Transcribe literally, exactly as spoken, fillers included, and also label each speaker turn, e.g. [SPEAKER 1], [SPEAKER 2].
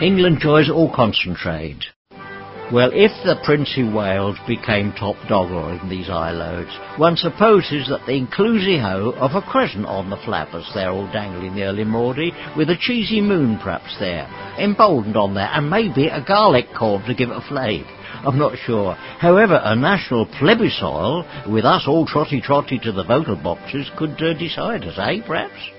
[SPEAKER 1] England joys all concentrate. Well, if the Prince of Wales became top dogger in these isloads, one supposes that the inclusio of a crescent on the flappers there all dangling the early morning, with a cheesy moon perhaps there, emboldened on there, and maybe a garlic corn to give it a flavour. I'm not sure. However, a national plebiscite, with us all trotty-trotty to the voter boxes, could uh, decide us, eh, perhaps?